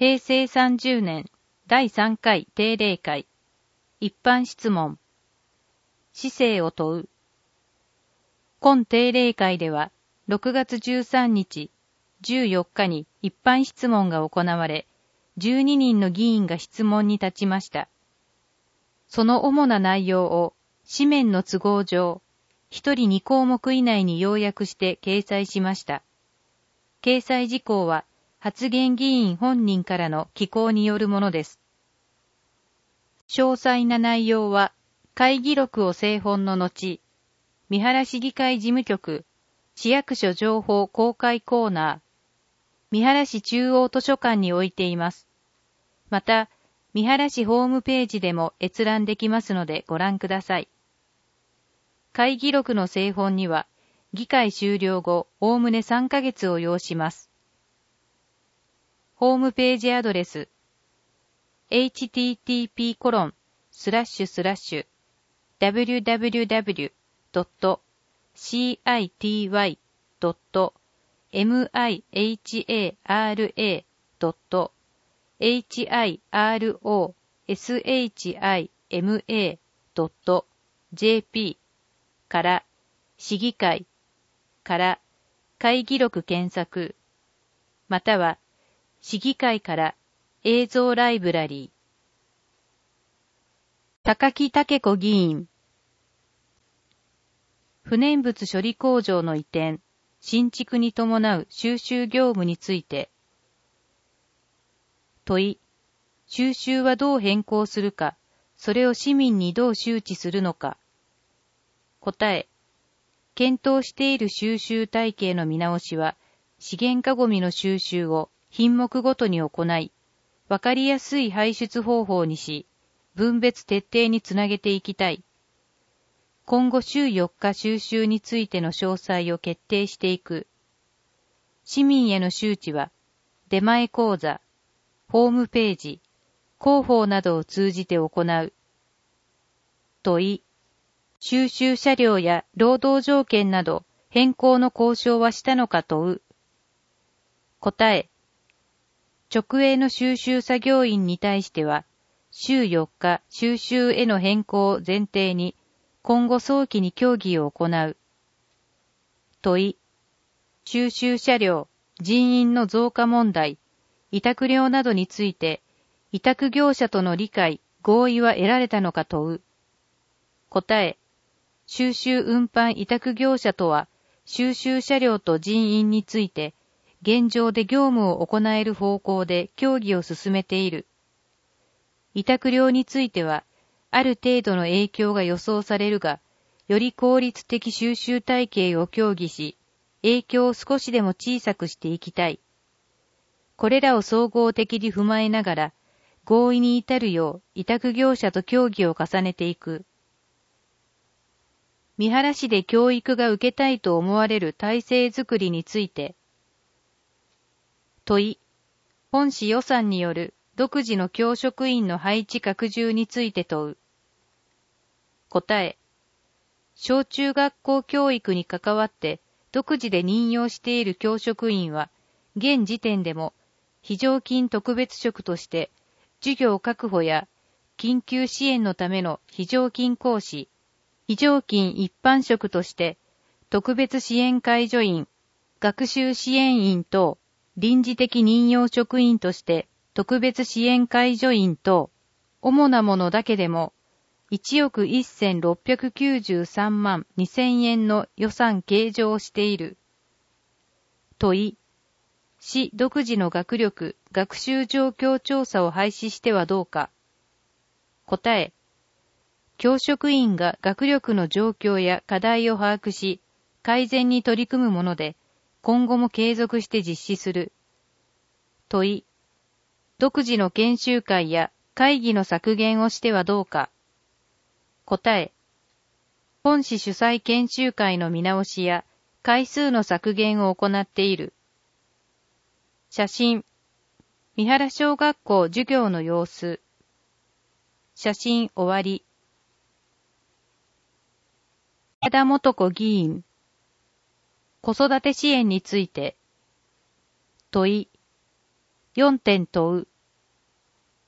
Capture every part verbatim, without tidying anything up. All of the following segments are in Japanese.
へいせいさんじゅうねんだいさんかい定例会。一般質問。市政を問う。今定例会では、ろくがつじゅうさんにち、じゅうよっかに一般質問が行われ、じゅうににんの議員が質問に立ちました。その主な内容を、紙面の都合上、ひとりにこうもく以内に要約して掲載しました。掲載事項は、発言議員本人からの寄稿によるものです。詳細な内容は、会議録を製本の後、三原市議会事務局、市役所情報公開コーナー、三原市中央図書館に置いています。また、三原市ホームページでも閲覧できますのでご覧ください。会議録の製本には、議会終了後、おおむねさんかげつを要します。ホームページアドレス、エイチティーティーピーコロンスラッシュスラッシュダブリュダブリュダブリュドットシーアイティーワイドットエムアイエイチエーアールエードットエイチアイアールオーエスエイチアイエムエードットジェーピー から市議会から会議録検索または市議会から映像ライブラリー。高木武子議員。不燃物処理工場の移転、新築に伴う収集業務について。問い。収集はどう変更するか、それを市民にどう周知するのか。答え。検討している収集体系の見直しは、資源化ゴミの収集を品目ごとに行い、わかりやすい排出方法にし、分別徹底につなげていきたい。今後週よっか収集についての詳細を決定していく。市民への周知は、出前講座、ホームページ、広報などを通じて行う。問い。収集車両や労働条件など変更の交渉はしたのか問う。答え。直営の収集作業員に対しては、週よっか収集への変更を前提に、今後早期に協議を行う。問い。収集車両、人員の増加問題、委託料などについて、委託業者との理解、合意は得られたのか問う。答え。収集運搬委託業者とは、収集車両と人員について、現状で業務を行える方向で協議を進めている。委託料については、ある程度の影響が予想されるが、より効率的収集体系を協議し、影響を少しでも小さくしていきたい。これらを総合的に踏まえながら、合意に至るよう委託業者と協議を重ねていく。三原市で教育が受けたいと思われる体制づくりについて、問い。本市予算による独自の教職員の配置拡充について問う。答え。小中学校教育に関わって独自で任用している教職員は、現時点でも非常勤特別職として、授業確保や緊急支援のための非常勤講師、非常勤一般職として、特別支援介助員、学習支援員等、臨時的任用職員として、特別支援介助員等、主なものだけでも、いちおくせんろっぴゃくきゅうじゅうさんまんにせんえんの予算計上をしている。問い。市独自の学力、学習状況調査を廃止してはどうか。答え。教職員が学力の状況や課題を把握し、改善に取り組むもので、今後も継続して実施する。問い。独自の研修会や会議の削減をしてはどうか。答え。本市主催研修会の見直しや回数の削減を行っている。写真。三原小学校授業の様子。写真終わり。和田元子議員。子育て支援について。問い。よんてん問う。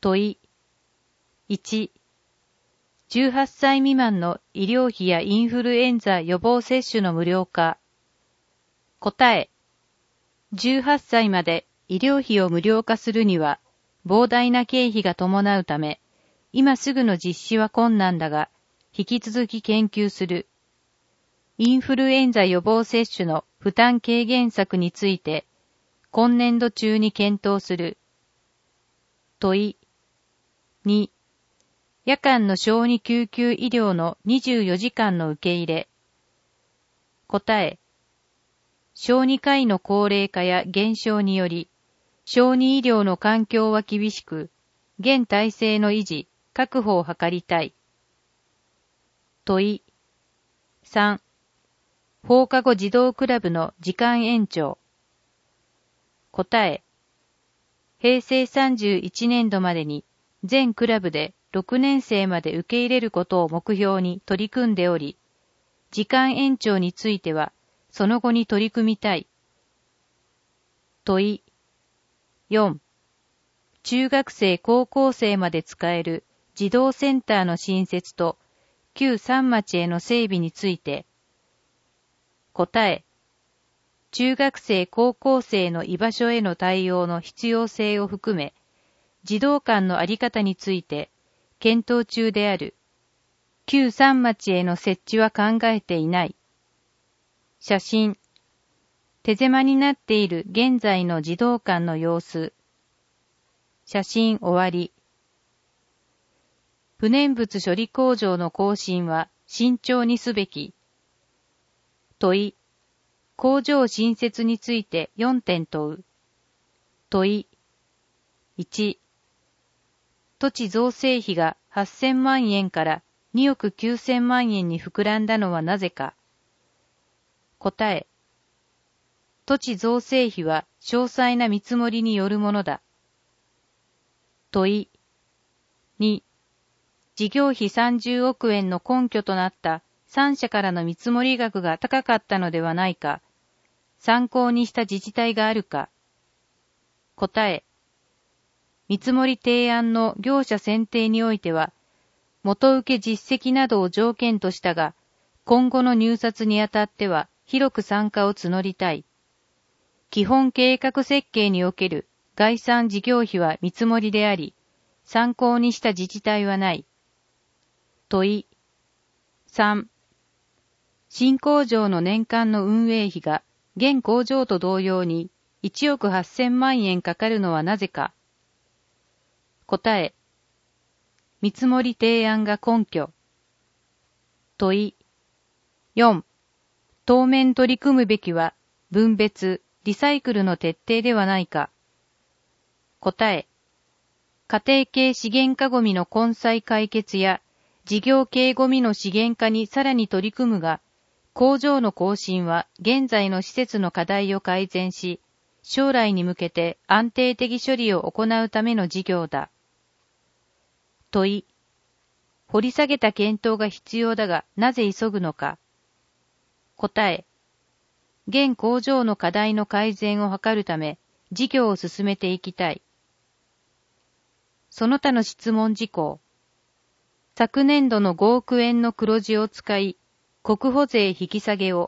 問い。いち、じゅうはっさい未満の医療費やインフルエンザ予防接種の無料化。答え。じゅうはっさいまで医療費を無料化するには膨大な経費が伴うため、今すぐの実施は困難だが、引き続き研究する。インフルエンザ予防接種の負担軽減策について、今年度中に検討する。問い。に、夜間の小児救急医療のにじゅうよじかんの受け入れ。答え。小児科医の高齢化や減少により、小児医療の環境は厳しく、現体制の維持、確保を図りたい。問い。さん、放課後児童クラブの時間延長。答え。へいせいさんじゅういちねんどまでに全クラブでろくねんせいまで受け入れることを目標に取り組んでおり、時間延長についてはその後に取り組みたい。問い。よん、中学生高校生まで使える児童センターの新設と旧三町への整備について。答え。中学生高校生の居場所への対応の必要性を含め、児童館のあり方について検討中である。旧三町への設置は考えていない。写真。手狭になっている現在の児童館の様子。写真終わり。不燃物処理工場の更新は慎重にすべき。問い。工場新設についてよんてん問う。問い。いち、土地造成費がはっせんまんえんからにおくきゅうせんまんえんに膨らんだのはなぜか。答え。土地造成費は詳細な見積もりによるものだ。問い。に、事業費さんじゅうおくえんの根拠となったさんしゃからの見積もり額が高かったのではないか。参考にした自治体があるか。答え。見積もり提案の業者選定においては、元請け実績などを条件としたが、今後の入札にあたっては広く参加を募りたい。基本計画設計における概算事業費は見積もりであり、参考にした自治体はない。問い。さん、新工場の年間の運営費が現工場と同様にいちおくはっせんまんえんかかるのはなぜか。答え。見積もり提案が根拠。問い。よん、当面取り組むべきは分別、リサイクルの徹底ではないか。答え。家庭系資源化ゴミの根菜解決や事業系ゴミの資源化にさらに取り組むが、工場の更新は現在の施設の課題を改善し、将来に向けて安定的処理を行うための事業だ。問い。掘り下げた検討が必要だが、なぜ急ぐのか。答え。現工場の課題の改善を図るため、事業を進めていきたい。その他の質問事項。昨年度のごおくえんの黒字を使い、国保税引き下げを。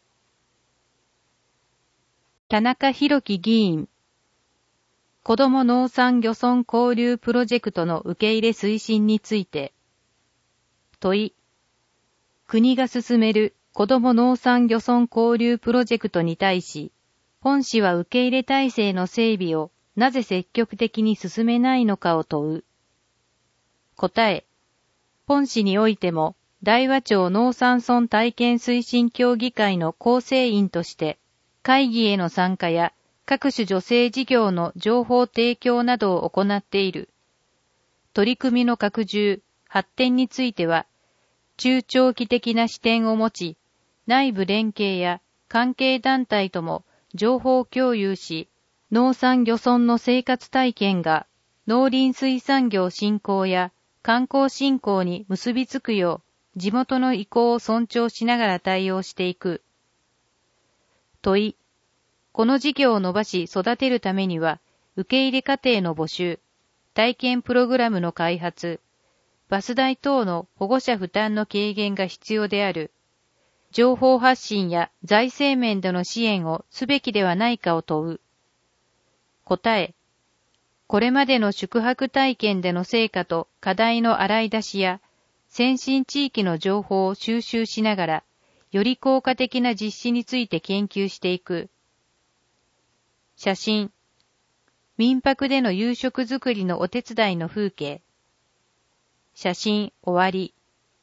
田中裕樹議員。子ども農産漁村交流プロジェクトの受け入れ推進について。問い。国が進める子ども農産漁村交流プロジェクトに対し、本市は受け入れ体制の整備をなぜ積極的に進めないのかを問う。答え。本市においても、大和町農産村体験推進協議会の構成員として、会議への参加や各種助成事業の情報提供などを行っている。取り組みの拡充、発展については、中長期的な視点を持ち、内部連携や関係団体とも情報共有し、農産漁村の生活体験が農林水産業振興や観光振興に結びつくよう、地元の意向を尊重しながら対応していく。問い。この事業を伸ばし育てるためには、受け入れ過程の募集、 体験プログラムの開発、バス代等の保護者負担の軽減が必要である。情報発信や財政面での支援をすべきではないかを問う。答え、これまでの宿泊体験での成果と課題の洗い出しや、先進地域の情報を収集しながら、より効果的な実施について研究していく。写真。民泊での夕食作りのお手伝いの風景。写真終わり。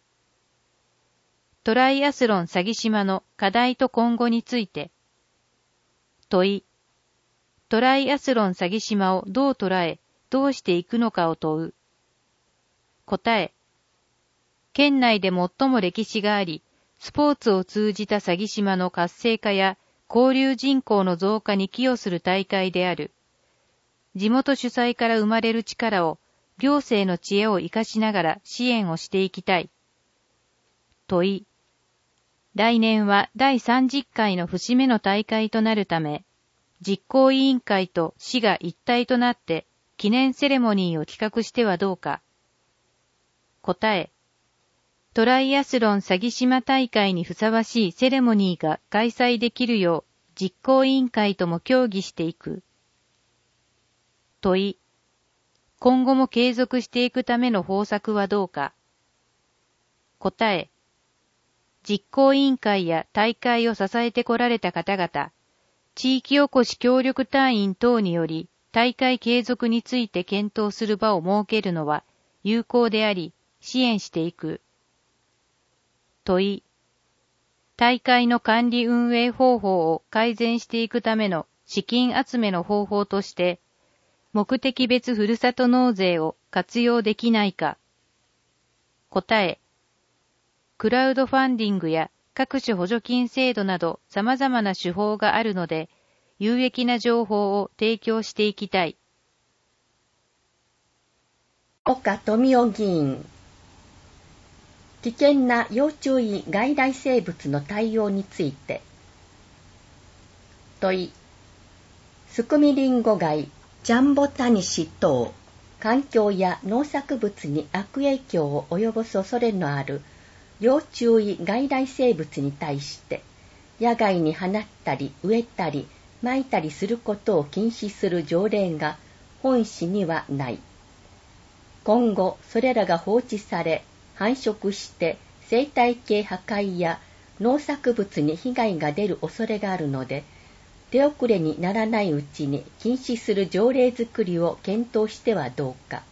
トライアスロン鷺島の課題と今後について。問い。トライアスロン鷺島をどう捉え、どうしていくのかを問う。答え。県内で最も歴史があり、スポーツを通じた鷺島の活性化や交流人口の増加に寄与する大会である。地元主催から生まれる力を、行政の知恵を生かしながら支援をしていきたい。問い。来年はだいさんじゅっかいの節目の大会となるため、実行委員会と市が一体となって記念セレモニーを企画してはどうか。答え。トライアスロン鷺島大会にふさわしいセレモニーが開催できるよう実行委員会とも協議していく。問い。今後も継続していくための方策はどうか。答え。実行委員会や大会を支えてこられた方々、地域おこし協力隊員等により大会継続について検討する場を設けるのは有効であり、支援していく。問い。大会の管理運営方法を改善していくための資金集めの方法として、目的別ふるさと納税を活用できないか。答え。クラウドファンディングや各種補助金制度など様々な手法があるので、有益な情報を提供していきたい。 岡富夫議員。危険な要注意外来生物の対応について。問い。スクミリンゴガイ、ジャンボタニシ等、環境や農作物に悪影響を及ぼす恐れのある要注意外来生物に対して、野外に放ったり植えたり撒いたりすることを禁止する条例が本市にはない。今後、それらが放置され、繁殖して生態系破壊や農作物に被害が出る恐れがあるので、手遅れにならないうちに禁止する条例作りを検討してはどうか。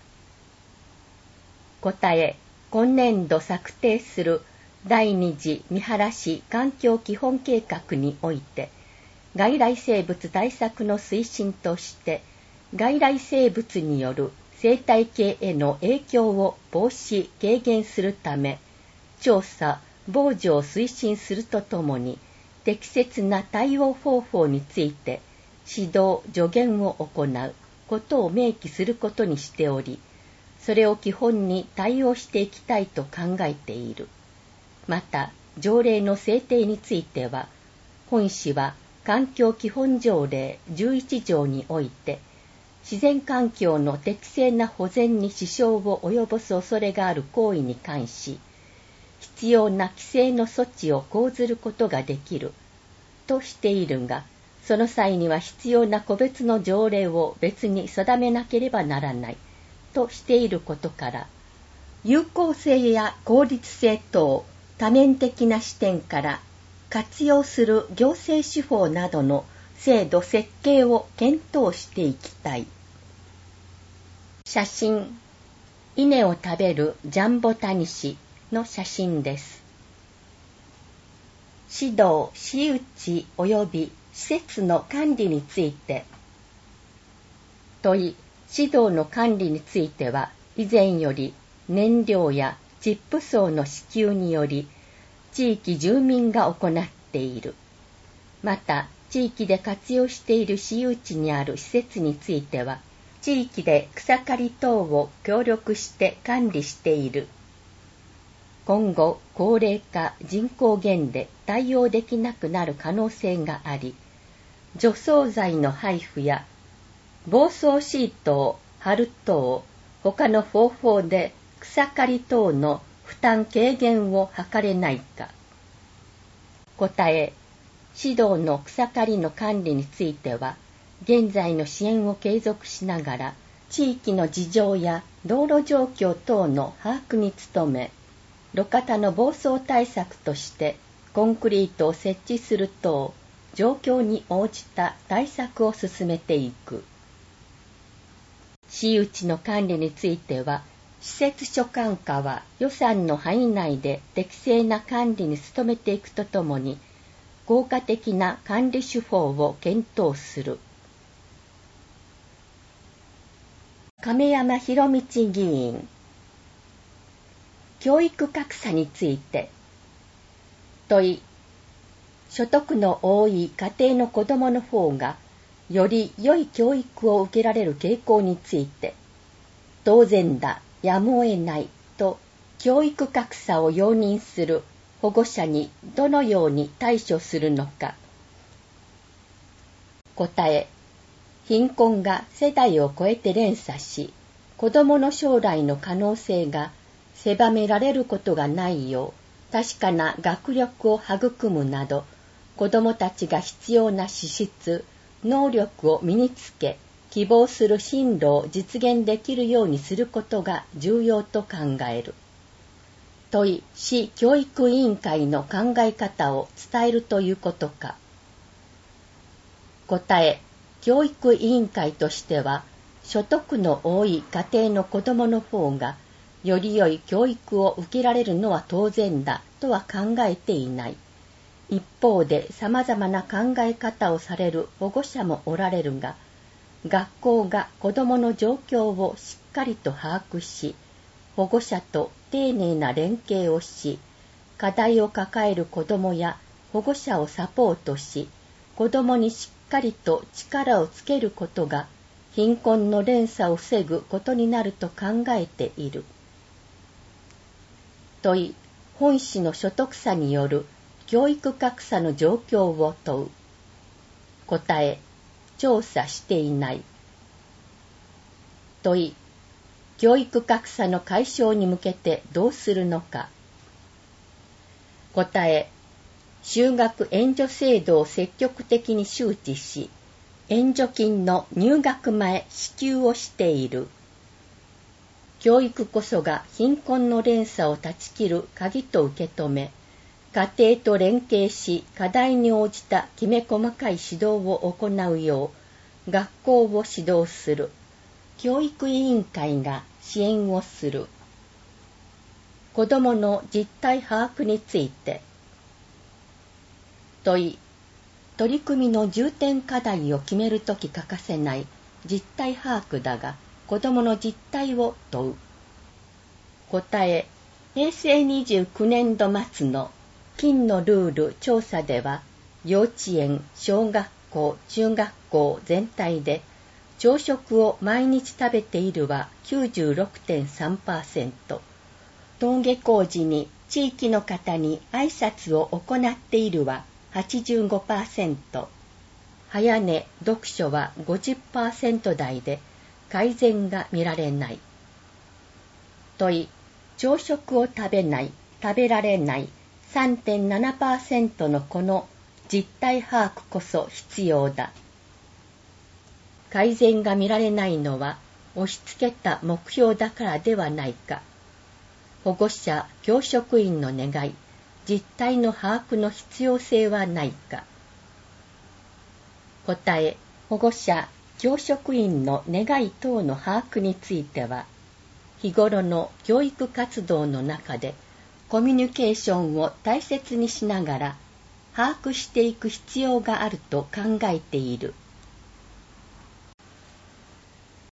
答え、今年度策定する第二次三原市環境基本計画において、外来生物対策の推進として、外来生物による生態系への影響を防止・軽減するため、調査・防除を推進するとともに、適切な対応方法について指導・助言を行うことを明記することにしており、それを基本に対応していきたいと考えている。また、条例の制定については、本市は環境基本条例じゅういち条において、自然環境の適正な保全に支障を及ぼす恐れがある行為に関し、必要な規制の措置を講ずることができるとしているが、その際には必要な個別の条例を別に定めなければならないとしていることから、有効性や効率性等多面的な視点から活用する行政手法などの制度設計を検討していきたい。写真。稲を食べるジャンボタニシの写真です。指導・私有地及び施設の管理について。問い。指導の管理については、以前より燃料やチップ層の支給により、地域住民が行っている。また、地域で活用している私有地にある施設については、地域で草刈り等を協力して管理している。今後、高齢化、人口減で対応できなくなる可能性があり、除草剤の配布や防草シートを春等、他の方法で草刈り等の負担軽減を図れないか。答え、市道の草刈りの管理については、現在の支援を継続しながら、地域の事情や道路状況等の把握に努め、路肩の暴走対策としてコンクリートを設置する等、状況に応じた対策を進めていく。私有地の管理については、施設所管課は予算の範囲内で適正な管理に努めていくとともに、効果的な管理手法を検討する。亀山博道議員。教育格差について。問い。所得の多い家庭の子どもの方が、より良い教育を受けられる傾向について、当然だ、やむを得ないと教育格差を容認する保護者にどのように対処するのか。答え、貧困が世代を超えて連鎖し、子どもの将来の可能性が狭められることがないよう、確かな学力を育むなど、子どもたちが必要な資質、能力を身につけ、希望する進路を実現できるようにすることが重要と考える。問い、市教育委員会の考え方を伝えるということか。答え、教育委員会としては、所得の多い家庭の子どもの方が、より良い教育を受けられるのは当然だとは考えていない。一方で様々な考え方をされる保護者もおられるが、学校が子どもの状況をしっかりと把握し、保護者と丁寧な連携をし、課題を抱える子どもや保護者をサポートし、子どもにしっかりと力をつけることが、貧困の連鎖を防ぐことになると考えている。問い、本市の所得差による教育格差の状況を問う。答え、調査していない。問い、教育格差の解消に向けてどうするのか。答え、就学援助制度を積極的に周知し、援助金の入学前支給をしている。教育こそが貧困の連鎖を断ち切る鍵と受け止め、家庭と連携し課題に応じたきめ細かい指導を行うよう、学校を指導する。教育委員会が支援をする。子どもの実態把握について。問い、取り組みの重点課題を決めるとき欠かせない実態把握だが、子どもの実態を問う。答え、へいせいにじゅうきゅうねんど末の金のルール調査では、幼稚園、小学校、中学校全体で、朝食を毎日食べているは きゅうじゅうろくてんさんパーセント、登下校時に地域の方に挨拶を行っているは はちじゅうごパーセント、早寝、読書は ごじゅっパーセント 台で改善が見られない。問い、朝食を食べない、食べられない さんてんななパーセント のこの実態把握こそ必要だ。改善が見られないのは押し付けた目標だからではないか。保護者、教職員の願い、実態の把握の必要性はないか。答え、保護者、教職員の願い等の把握については、日頃の教育活動の中でコミュニケーションを大切にしながら把握していく必要があると考えている。